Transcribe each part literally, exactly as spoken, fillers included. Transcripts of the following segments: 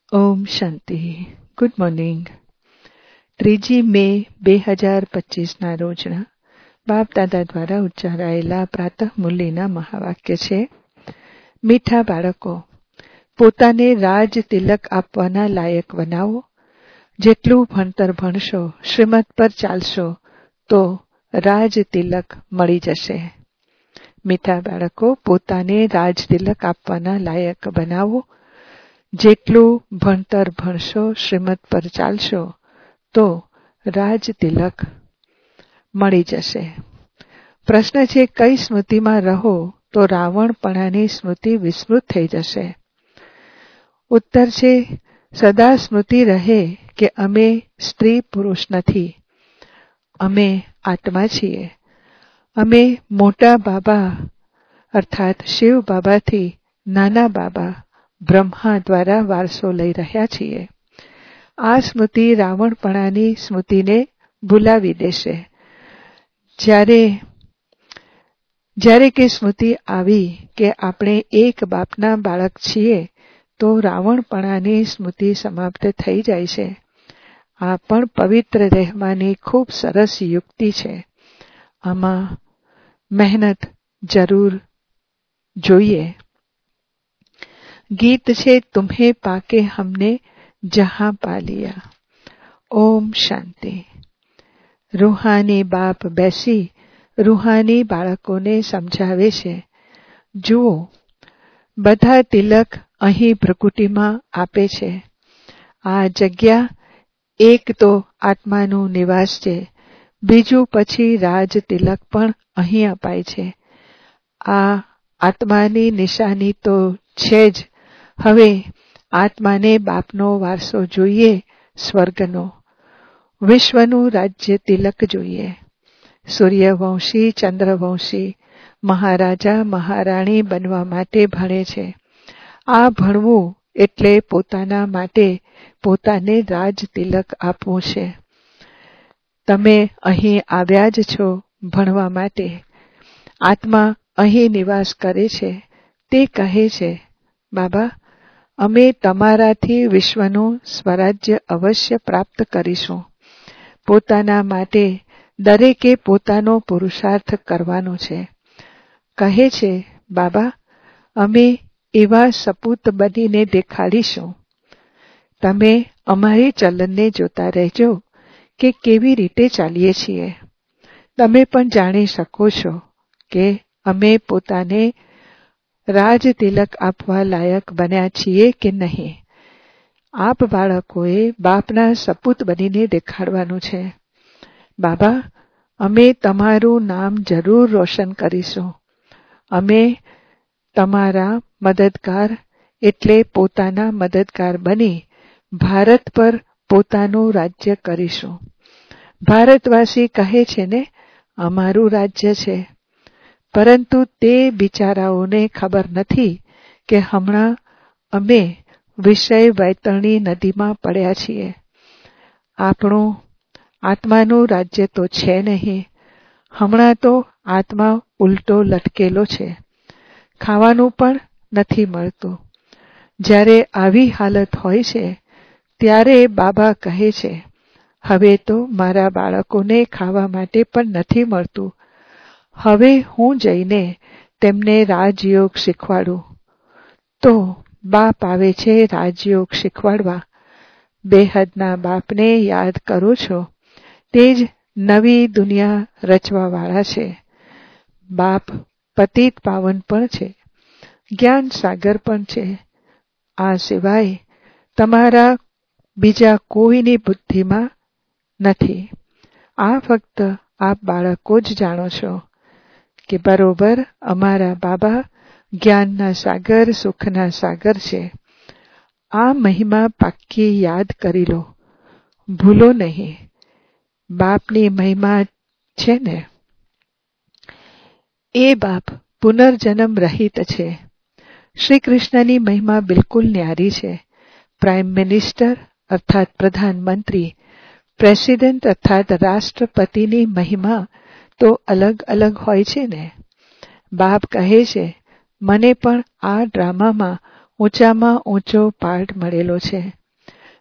ઓમ શાંતિ. Good morning. ત્રીજી મે બે હજાર પચીસના રોજના બાપ દાદા દ્વારા ઉચ્ચારાયેલા પ્રાતઃ મુરલીના મહાવાક્ય છે. મીઠા બાળકો, પોતાને રાજ તિલક આપવાના લાયક બનાવો. જેટલું ભણતર ભણશો, શ્રીમત પર ચાલશો તો રાજ તિલક મળી જશે. મીઠા બાળકો, પોતાને રાજ તિલક આપવાના લાયક બનાવો. જેટલું ભણતર ભણશો, શ્રીમત પર ચાલશો તો રાજ તિલક મળી જશે. પ્રશ્ન છે, કઈ સ્મૃતિમાં રહો તો રાવણપણાની સ્મૃતિ વિસ્મૃત થઈ જશે? ઉત્તર છે, સદા સ્મૃતિ રહે કે અમે સ્ત્રી પુરુષ નથી, અમે આત્મા છીએ. અમે મોટા બાબા અર્થાત શિવ બાબાથી નાના બાબા બ્રહ્મા દ્વારા વારસો લઈ રહ્યા છીએ. આ સ્મૃતિ રાવણપણાની સ્મૃતિને ભૂલાવી દેશે. જ્યારે જ્યારે કે સ્મૃતિ આવી કે આપણે એક બાપના બાળક છીએ તો રાવણપણાની સ્મૃતિ સમાપ્ત થઈ જાય છે. આ પણ પવિત્ર રહેવાની ખૂબ સરસ યુક્તિ છે. આમાં મહેનત જરૂર જોઈએ. ગીત છે, તુમ્હે પાકે હમને જહાં પા લિયા. ઓમ શાંતિ. રૂહાની બાપ બેસી રૂહાની બાળકોને સમજાવે છે. જુઓ, બધા તિલક અહીં પ્રકૃતિમાં આપે છે. આ જગ્યા એક તો આત્માનું નિવાસ છે, બીજું પછી રાજ તિલક પણ અહીં અપાય છે. આ આત્માની નિશાની તો છે જ. હવે આત્માને બાપનો વારસો જોઈએ, સ્વર્ગનો, વિશ્વનું રાજ્ય તિલક જોઈએ. સૂર્યવંશી, ચંદ્રવંશી, મહારાજા મહારાણી બનવા માટે ભણે છે. આ ભણવું એટલે પોતાના માટે પોતાને રાજ તિલક આપવું છે. તમે અહીં આવ્યા જ છો ભણવા માટે. આત્મા અહીં નિવાસ કરે છે. તે કહે છે, બાબા, અમે તમારાથી વિશ્વનું સ્વરાજ્ય અવશ્ય પ્રાપ્ત કરીશું. પોતાના માટે દરેકે પોતાનો પુરુષાર્થ કરવાનો છે. કહે છે, બાબા, અમે એવા સપૂત બનીને દેખાડીશું. તમે અમારી ચલનને જોતા રહેજો કે કેવી રીતે ચાલીએ છીએ. તમે પણ જાણી શકો છો કે અમે પોતાને રાજ તિલક આપવા લાયક બન્યા છીએ કે નહીં. આપ બાળકોએ બાપના સપૂત બનીને દેખાડવાનું છે. બાબા, અમે તમારું નામ જરૂર રોશન કરીશું. અમે તમારા મદદગાર એટલે પોતાના મદદગાર બની ભારત પર પોતાનું રાજ્ય કરીશું. ભારતવાસી કહે છે ને, અમારું રાજ્ય છે. પરંતુ તે બિચારાઓને ખબર નથી કે હમણાં અમે વિષય વૈતરણી નદીમાં પડ્યા છીએ. આપણું આત્માનું રાજ્ય તો છે નહીં. હમણાં તો આત્મા ઉલટો લટકેલો છે. ખાવાનું પણ નથી મળતું. જ્યારે આવી હાલત હોય છે ત્યારે બાબા કહે છે, હવે તો મારા બાળકોને ખાવા માટે પણ નથી મળતું. હવે હું જઈને તેમને રાજયોગ શીખવાડું. તો બાપ આવે છે રાજયોગ શીખવાડવા. બેહદના બાપને યાદ કરો છો. તે જ નવી દુનિયા રચવાવાળા છે. બાપ પતિત પાવન પણ છે, જ્ઞાન સાગર પણ છે. આ સિવાય તમારા બીજા કોઈની બુદ્ધિમાં નથી. આ ફક્ત આપ બાળકો જ જાણો છો કે બરોબર અમારા બાબા જ્ઞાનના સાગર, સુખના સાગર છે. આ મહિમા પાક્કી યાદ કરી લો, ભૂલો નહીં. બાપની મહિમા છે ને, એ બાપ પુનર્જન્મ રહિત છે. શ્રી કૃષ્ણની મહિમા બિલકુલ ન્યારી છે. પ્રાઇમ મિનિસ્ટર અર્થાત પ્રધાનમંત્રી, પ્રેસિડેન્ટ અર્થાત રાષ્ટ્રપતિની મહિમા તો અલગ અલગ હોય છે ને. બાપ કહે છે, મને પણ આ ડ્રામામાં ઊંચામાં ઊંચો પાર્ટ મળેલો છે.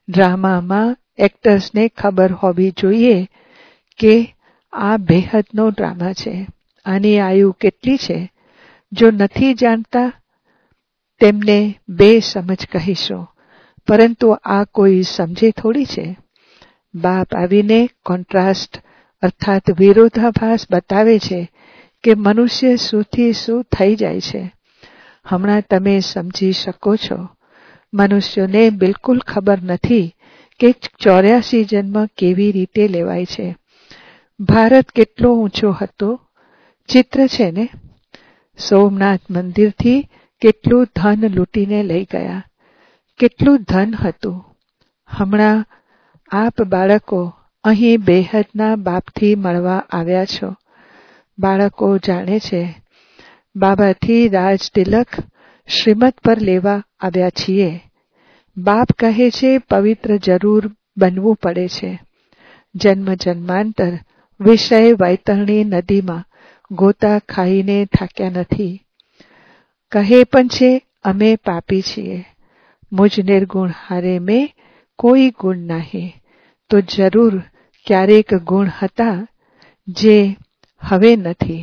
ડ્રામામાં એક્ટર્સને ખબર હોવી જોઈએ કે આ બેહદનો ડ્રામા છે, આની આયુ કેટલી છે. જો નથી જાણતા તેમને બે સમજ કહીશું, પરંતુ આ કોઈ સમજે થોડી છે. બાપ આવીને કોન્ટ્રાસ્ટ અર્થાત વિરોધાભાસ બતાવે છે કે મનુષ્ય શુંથી શું થઈ જાય છે. હમણાં તમે સમજી શકો છો. મનુષ્યોને બિલકુલ ખબર નથી કે ચોર્યાસી જન્મ કેવી રીતે લેવાય છે. ભારત કેટલો ઊંચો હતો, ચિત્ર છે ને. સોમનાથ મંદિરથી કેટલું ધન લૂંટીને લઈ ગયા, કેટલું ધન હતું. હમણાં આપ બાળકો અહીં બેહદના બાપથી મળવા આવ્યા છો. બાળકો જાણે છે બાબાથી રાજ તિલક શ્રીમત પર લેવા આવ્યા છીએ. બાપ કહે છે પવિત્ર જરૂર બનવું પડે છે. જન્મ જન્માંતર વિષય વૈતરણી નદીમાં ગોતા ખાઈને થાક્યા નથી. કહે પણ છે અમે પાપી છીએ. મુજ નિર્ગુણ હારે મેં કોઈ ગુણ નહીં. તો જરૂર ક્યારેક ગુણ હતા જે હવે નથી.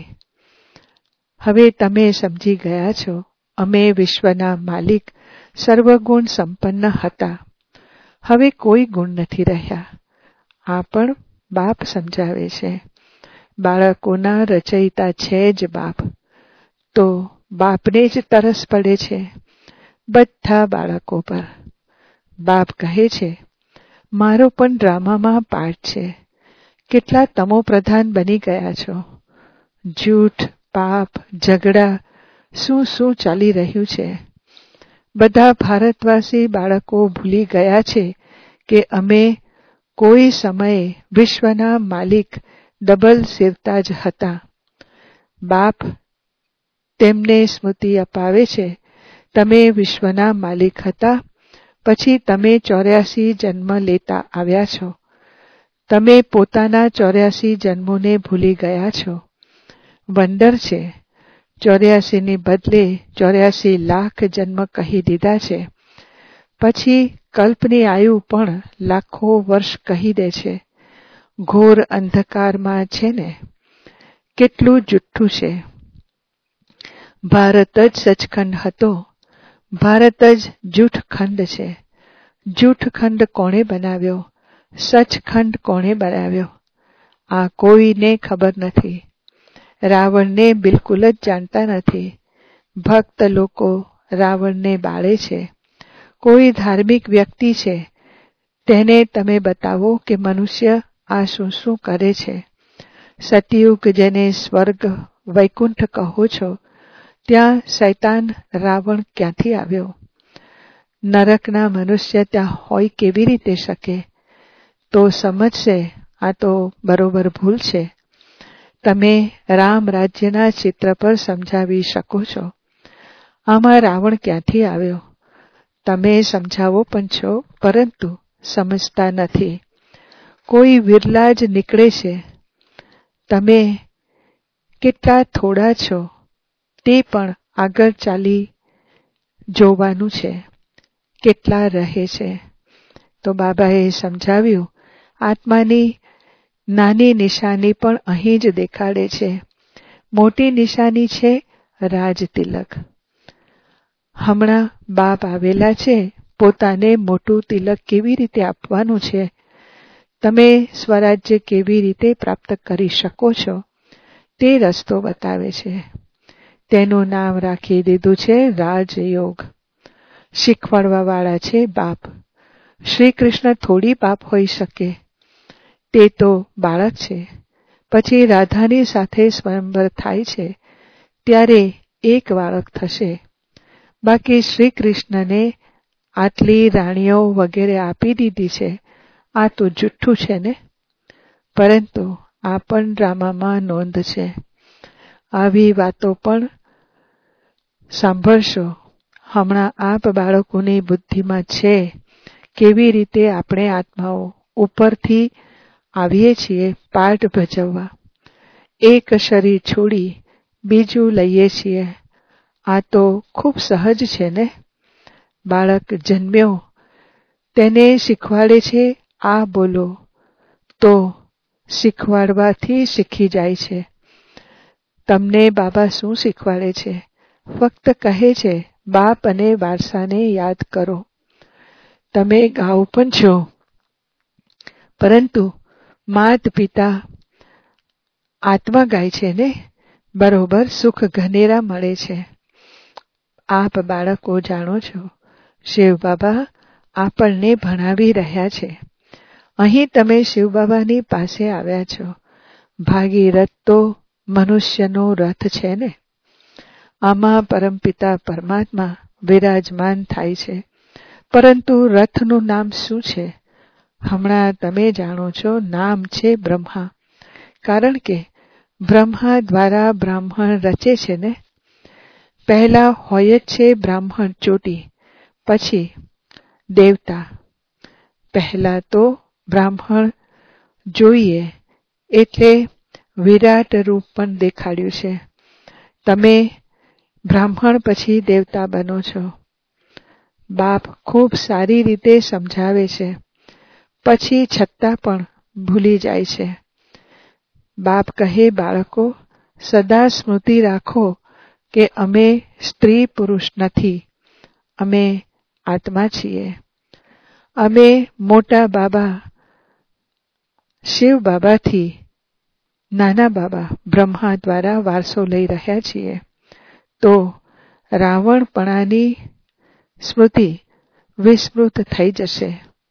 હવે તમે સમજી ગયા છો અમે વિશ્વના માલિક સર્વગુણ સંપન્ન હતા. હવે કોઈ ગુણ નથી રહ્યા. આ પણ બાપ સમજાવે છે. બાળકોના રચયિતા છે જ બાપ. તો બાપને જ તરસ પડે છે બધા બાળકો પર. બાપ કહે છે મારો પણ ડ્રામામાં પાર્ટ છે. કેટલા તમો પ્રધાન બની ગયા છો. જૂઠ, પાપ, ઝઘડા શું શું ચાલી રહ્યું છે. બધા ભારતવાસી બાળકો ભૂલી ગયા છે કે અમે કોઈ સમયે વિશ્વના માલિક ડબલ સિરતાજ હતા. બાપ તેમને સ્મૃતિ અપાવે છે તમે વિશ્વના માલિક હતા, પછી તમે ચોર્યાસી જન્મ લેતા આવ્યા છો. તમે પોતાના ચોર્યાસી જન્મોને ભૂલી ગયા છો. વંડર છે. ચોર્યાસીની બદલે ચોર્યાસી લાખ જન્મ કહી દીધા છે. પછી કલ્પની આયુ પણ લાખો વર્ષ કહી દે છે. ઘોર અંધકારમાં છે ને. કેટલું જુઠ્ઠું છે. ભારત જ સચખંડ હતો. ભારત જ જૂઠખંડ છે. જૂઠખંડ કોણે બનાવ્યો? સચખંડ કોણે બનાવ્યો? આ કોઈને ખબર નથી. રાવણને બિલકુલ જ જાણતા નથી. ભક્ત લોકો રાવણને બાળે છે. કોઈ ધાર્મિક વ્યક્તિ છે તેને તમે બતાવો કે મનુષ્ય આ શું શું કરે છે. સતયુગ જેને સ્વર્ગ વૈકુંઠ કહો છો, ત્યાં શૈતાન રાવણ ક્યાંથી આવ્યો? નરકના મનુષ્ય ત્યાં હોય કેવી રીતે શકે? તો સમજશે આ તો બરોબર ભૂલ છે. તમે રામ રાજ્યના ચિત્ર પર સમજાવી શકો છો. આમાં રાવણ ક્યાંથી આવ્યો? તમે સમજાવો પણ છો, પરંતુ સમજતા નથી. કોઈ વિરલા જ નીકળે છે. તમે કેટલા થોડા છો તે પણ આગળ ચાલી જોવાનું છે. કેટલા રહે છે. તો બાબાએ સમજાવ્યું આત્માની નાની નિશાની પણ અહીં જ દેખાડે છે. મોટી નિશાની છે રાજ તિલક. હમણાં બાપ આવેલા છે પોતાને મોટું તિલક કેવી રીતે આપવાનું છે, તમે સ્વરાજ્ય કેવી રીતે પ્રાપ્ત કરી શકો છો તે રસ્તો બતાવે છે. તેનું નામ રાખી દીધું છે રાજયોગ. શીખવાડવા વાળા છે બાપ. શ્રી કૃષ્ણ થોડી બાપ હોઈ શકે. તે તો બાળક છે. પછી રાધાની સાથે સ્વયંવર થાય છે ત્યારે એક બાળક થશે. બાકી શ્રી કૃષ્ણને આટલી રાણીઓ વગેરે આપી દીધી છે. આ તો જુઠ્ઠું છે ને. પરંતુ આ પણ ડ્રામામાં નોંધ છે. આવી વાતો પણ સાંભળશો. હમણાં આપ બાળકોની બુદ્ધિમાં છે કેવી રીતે આપણે આત્માઓ ઉપરથી આવીએ છીએ પાઠ ભજવવા. એક શરીર છોડી બીજું લઈએ છીએ. આ તો ખૂબ સહજ છે ને. બાળક જન્મ્યો તેને શીખવાડે છે આ બોલો, તો શીખવાડવાથી શીખી જાય છે. તમને બાબા શું શીખવાડે છે? ફક્ત કહે છે બાપ અને વારસાને યાદ કરો. તમે ગાઓ પણ છો, પરંતુ માત પિતા આત્મા ગાય છે ને, બરોબર સુખ ઘનેરા મળે છે. આપ બાળકો જાણો છો, શિવ બાબા આપણને ભણાવી રહ્યા છે. અહીં તમે શિવ બાબાની પાસે આવ્યા છો. ભાગીરથ તો મનુષ્યનો રથ છે ને. આમાં પરમપિતા પરમાત્મા વિરાજમાન થાય છે, પરંતુ રથનું નામ શું છે? હમણાં તમે જાણો છો, નામ છે બ્રહ્મા. કારણ કે બ્રહ્મા દ્વારા બ્રાહ્મણ રચે છે ને. પહેલા હોય જ છે બ્રાહ્મણ ચોટી, પછી દેવતા. પહેલા તો બ્રાહ્મણ જોઈએ એટલે વિરાટ રૂપ પણ દેખાડ્યું છે. તમે બ્રાહ્મણ પછી દેવતા બનો છો. બાપ ખૂબ સારી રીતે સમજાવે છે, પછી છતાં પણ ભૂલી જાય છે. બાપ કહે બાળકો સદા સ્મૃતિ રાખો કે અમે સ્ત્રી પુરુષ નથી, અમે આત્મા છીએ. અમે મોટા બાબા શિવ બાબાથી નાના બાબા બ્રહ્મા દ્વારા વારસો લઈ રહ્યા છીએ. તો રાવણપણાની સ્મૃતિ વિસ્મૃત થઈ જશે.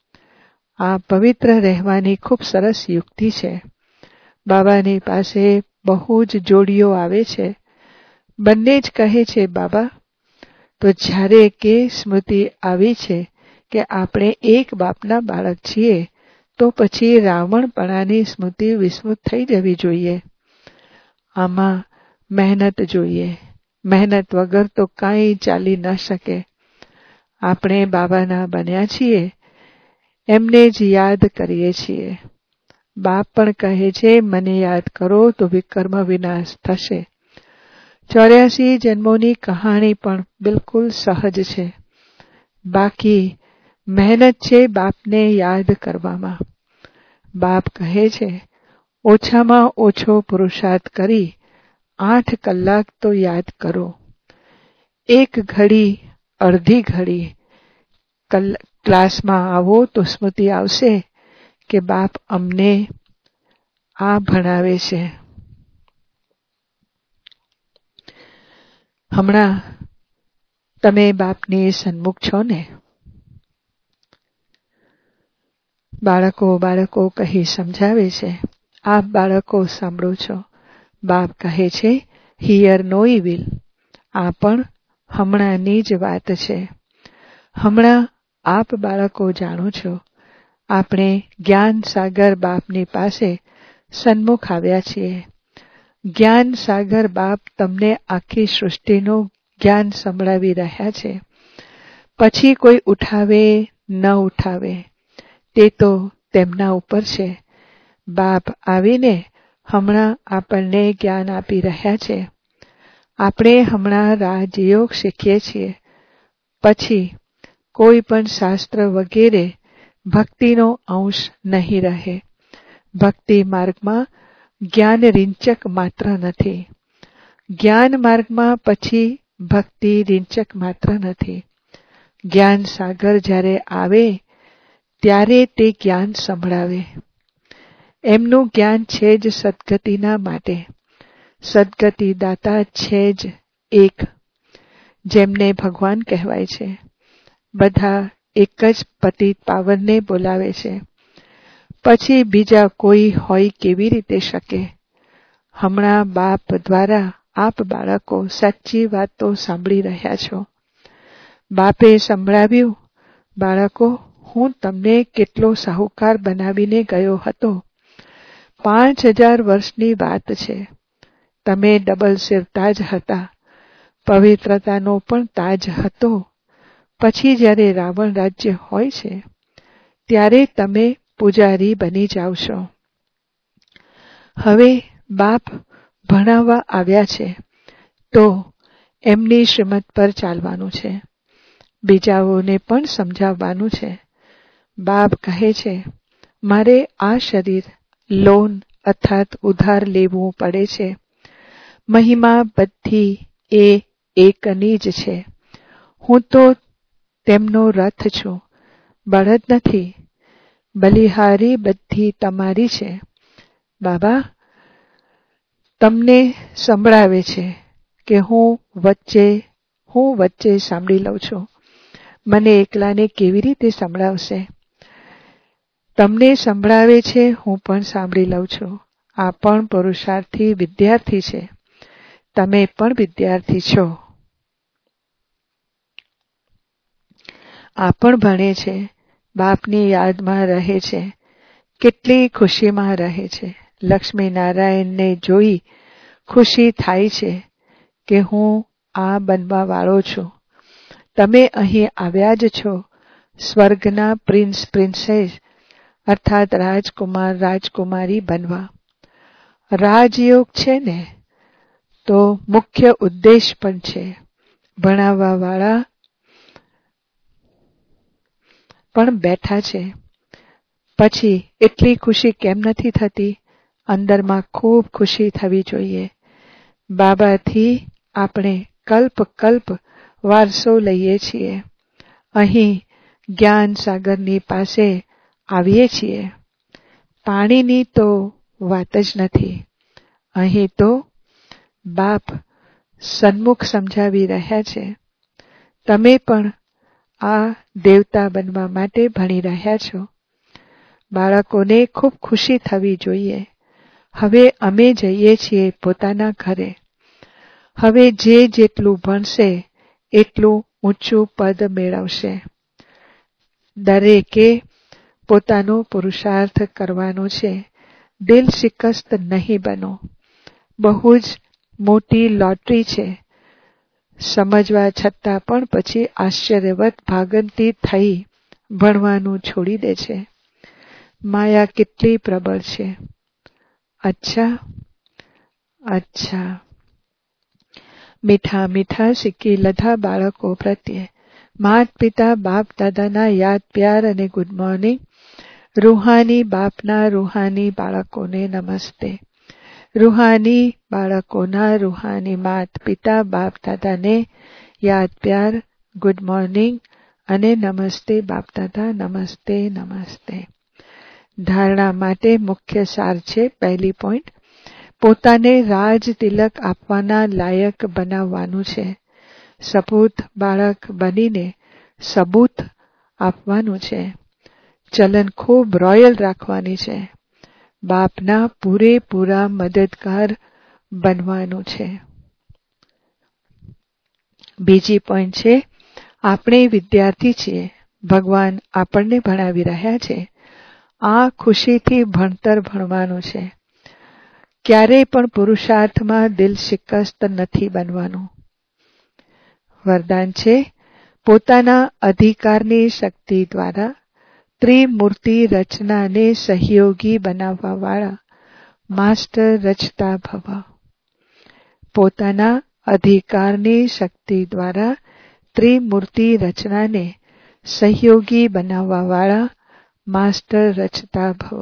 આ પવિત્ર રહેવાની ખૂબ સરસ યુક્તિ છે. બાબાની પાસે બહુ જ જોડીઓ આવે છે. બંને જ કહે છે બાબા, તો જ્યારે કે સ્મૃતિ આવી છે કે આપણે એક બાપના બાળક છીએ, તો પછી રાવણપણાની સ્મૃતિ વિસ્મૃત થઈ જવી જોઈએ. આમાં મહેનત જોઈએ. મહેનત વગર તો કાંઈ ચાલી ન શકે. આપણે બાબાના બન્યા છીએ, એમને જ યાદ કરીએ છીએ. બાપ પણ કહે છે મને યાદ કરો તો વિકર્મ વિનાશ થશે. ચોર્યાસી જન્મોની કહાણી પણ બિલકુલ સહજ છે. બાકી મહેનત છે બાપને યાદ કરવામાં. બાપ કહે છે ઓછામાં ઓછો પુરુષાર્થ કરી આઠ કલાક તો યાદ કરો. એક ઘડી, અડધી ઘડી ક્લાસમાં આવો તો સ્મૃતિ આવશે કે બાપ અમને આ ભણાવે છે. હમણાં તમે બાપની સન્મુખ છો ને. બાળકો બાળકો કહી સમજાવે છે. આપ બાળકો સાંભળો છો. બાપ કહે છે હિયર નો ઇવિલ. આ પણ હમણાંની જ વાત છે. હમણાં આપ બાળકો જાણો છો, આપણે જ્ઞાન સાગર બાપની પાસે સન્મુખ આવ્યા છીએ. જ્ઞાન સાગર બાપ તમને આખી સૃષ્ટિનું જ્ઞાન સંભળાવી રહ્યા છે. પછી કોઈ ઉઠાવે ન ઉઠાવે તે તો તેમના ઉપર છે. બાપ આવીને હમણાં આપણને જ્ઞાન આપી રહ્યા છે. આપણે હમણાં રાજયોગ શીખીએ છીએ. પછી કોઈ પણ શાસ્ત્ર વગેરે ભક્તિનો અંશ નહીં રહે. ભક્તિ માર્ગમાં જ્ઞાન રીંચક માત્ર નથી. જ્ઞાન માર્ગમાં પછી ભક્તિ રીંચક માત્ર નથી. જ્ઞાન સાગર જ્યારે આવે ત્યારે તે જ્ઞાન સંભળાવે. એમનું જ્ઞાન છે જ સદગતિના માટે. સદગતિ દાતા છે જ એક, જેમને ભગવાન કહેવાય છે. બધા એક જ પતિત પાવનને બોલાવે છે. પછી બીજા કોઈ હોય કેવી રીતે શકે? હમણાં બાપ દ્વારા આપ બાળકો સાચી વાતો સાંભળી રહ્યા છો. બાપે સંભળાવ્યું, બાળકો હું તમને કેટલો સાહુકાર બનાવીને ગયો હતો. પાંચ હજાર વર્ષની વાત છે. તમે ડબલ સિર તાજ હતા. પવિત્રતાનો પણ તાજ હતો. પછી જ્યારે રાવણ રાજ્ય હોય છે ત્યારે તમે પૂજારી બની જાવશો. હવે બાપ ભણાવવા આવ્યા છે તો એમની શ્રીમત પર ચાલવાનું છે. બીજાઓને પણ સમજાવવાનું છે. બાપ કહે છે, મારે આ શરીર લોન અર્થાત ઉધાર લેવું પડે છે. મહિમા બધી એ એકની જ છે. હું તો તેમનો રથ છું, બળદ નથી. બલિહારી બધી તમારી છે. બાબા તમને સંભળાવે છે કે હું વચ્ચે હું વચ્ચે સાંભળી લઉં છું. મને એકલાને કેવી રીતે સંભળાવશે? તમને સંભળાવે છે, હું પણ સાંભળી લઉં છું. આ પણ પુરુષાર્થી વિદ્યાર્થી છે. તમે પણ વિદ્યાર્થી છો. આ પણ ભણે છે, બાપની યાદમાં રહે છે, કેટલી ખુશીમાં રહે છે. લક્ષ્મી નારાયણને જોઈ ખુશી થાય છે કે હું આ બનવા વાળો છું. તમે અહીં આવ્યા જ છો સ્વર્ગના પ્રિન્સ પ્રિન્સેસ અર્થાત રાજકુમાર રાજકુમારી બનવા. રાજયોગ છે ને, તો મુખ્ય ઉદ્દેશ પણ છે. ભણાવવા વાળા પણ બેઠા છે. પછી એટલી ખુશી કેમ નથી થતી? અંદરમાં ખૂબ ખુશી થવી જોઈએ. બાબાથી આપણે કલ્પ કલ્પ વારસો લઈએ છીએ. અહીં જ્ઞાન સાગરની પાસે આવીએ છીએ. પાણીની તો વાત જ નથી. અહીં તો બાપ સન્મુખ સમજાવી રહ્યા છે. તમે પણ આ દેવતા બનવા માટે ભણી રહ્યા છો. બાળકોને ખૂબ ખુશી થવી જોઈએ. હવે અમે જઈએ છીએ પોતાના ઘરે. હવે જે જેટલું ભણશે એટલું ઊંચું પદ મેળવશે. દરેકે પોતાનો પુરુષાર્થ કરવાનો છે. દિલ શિકસ્ત નહીં બનો. બહુ જ મોટી લોટરી છે. સમજવા છતાં પણ પછી આશ્ચર્યવત ભાગંતી થઈ ભણવાનું છોડી દે છે. માયા કેટલી પ્રબળ છે. અચ્છા અચ્છા મીઠા મીઠા સિક્કી લધા બાળકો પ્રત્યે માત પિતા બાપ દાદાના યાદ પ્યાર અને ગુડ મોર્નિંગ. રૂહાની બાપના રૂહાની બાળકોને નમસ્તે. રૂહાની બાળકોના રૂહાની માત પિતા બાપ દાદાને યાદ પ્યાર, ગુડ મોર્નિંગ અને નમસ્તે બાપ દાદા. નમસ્તે નમસ્તે. ધારણા માટે મુખ્ય સાર છે. પહેલી પોઈન્ટ, પોતાને રાજ તિલક આપવાના લાયક બનાવવાનું છે. સપૂત બાળક બનીને સબૂત આપવાનું છે. ચલન ખૂબ રોયલ રાખવાની છે. બાપના પૂરેપૂરા મદદગાર બનવાનું છે. બીજી પોઈન્ટ છે, આપણે વિદ્યાર્થી છીએ. ભગવાન આપણને ભણાવી રહ્યા છે. આ ખુશીથી ભણતર ભણવાનું છે. ક્યારેય પણ પુરુષાર્થમાં દિલ શિકસ્ત નથી બનવાનું. વરદાન છે, પોતાના અધિકારની શક્તિ દ્વારા ત્રિમૂર્તિ રચનાને સહયોગી બનાવવા વાળા માસ્ટર રચતા ભવ. પોતાના અધિકારની શક્તિ દ્વારા ત્રિમૂર્તિ રચનાને સહયોગી બનાવવા વાળા માસ્ટર રચતા ભવ.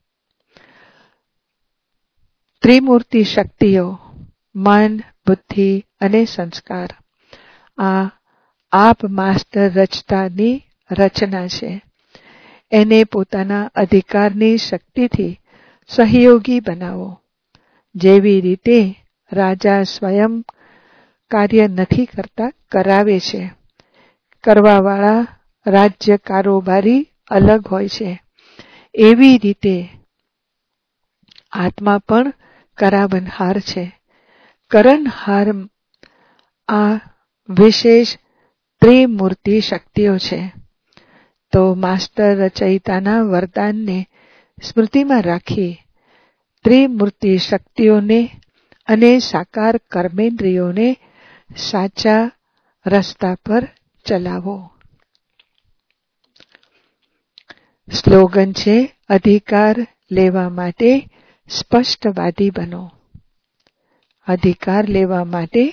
ત્રિમૂર્તિ શક્તિઓ મન, બુદ્ધિ અને સંસ્કાર. આ આપ માસ્ટર રચતાની રચના છે. એને પોતાના અધિકારની શક્તિથી સહયોગી બનાવો. જેવી રીતે રાજા સ્વયં કાર્ય નથી કરતા, કરાવે છે. કરવાવાળા રાજ્ય કારોબારી અલગ હોય છે. એવી રીતે આત્મા પણ કરાવનહાર છે. કરનહાર આ વિશેષ ત્રિમૂર્તિ શક્તિઓ છે. તો માસ્ટર રચયિતાના વરદાનને સ્મૃતિમાં રાખી ત્રિમૂર્તિ શક્તિઓને અને સાકાર કર્મેન્દ્રિયોને સાચા રસ્તા પર ચલાવો. સ્લોગન છે, અધિકાર લેવા માટે સ્પષ્ટવાદી બનો. અધિકાર લેવા માટે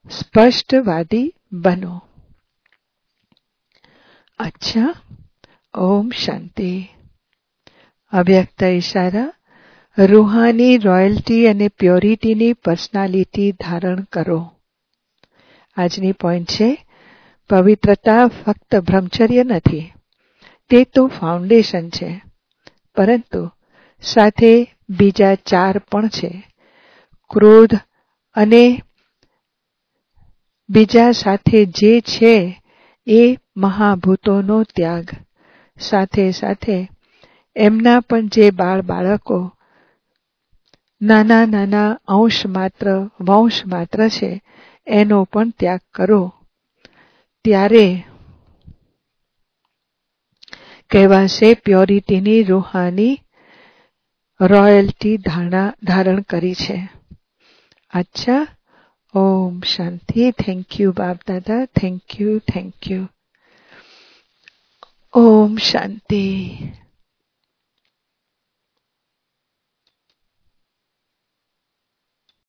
સ્પષ્ટવાદી બનો. અચ્છા, ઓમ શાંતિ. અવ્યક્ત ઈશારા. રૂહાની રોયલ્ટી અને પ્યોરિટીની પર્સનાલિટી ધારણ કરો. આજની પોઈન્ટ છે, પવિત્રતા ફક્ત બ્રહ્મચર્ય નથી, તે તો ફાઉન્ડેશન છે, પરંતુ સાથે બીજા ચાર પણ છે. ક્રોધ અને બીજા સાથે જે છે એ મહાભૂતોનો ત્યાગ. સાથે સાથે એમના પણ જે બાળ બાળકો નાના નાના અંશ માત્ર વંશ માત્ર છે એનો પણ ત્યાગ કરો. ત્યારે કહેવાશે પ્યોરિટીની રૂહાની રોયલ્ટી ધારણ કરી છે. અચ્છા, ઓમ શાંતિ. થેન્ક યુ બાપ દાદા. Thank you thank you. ઓમ શાંતિ.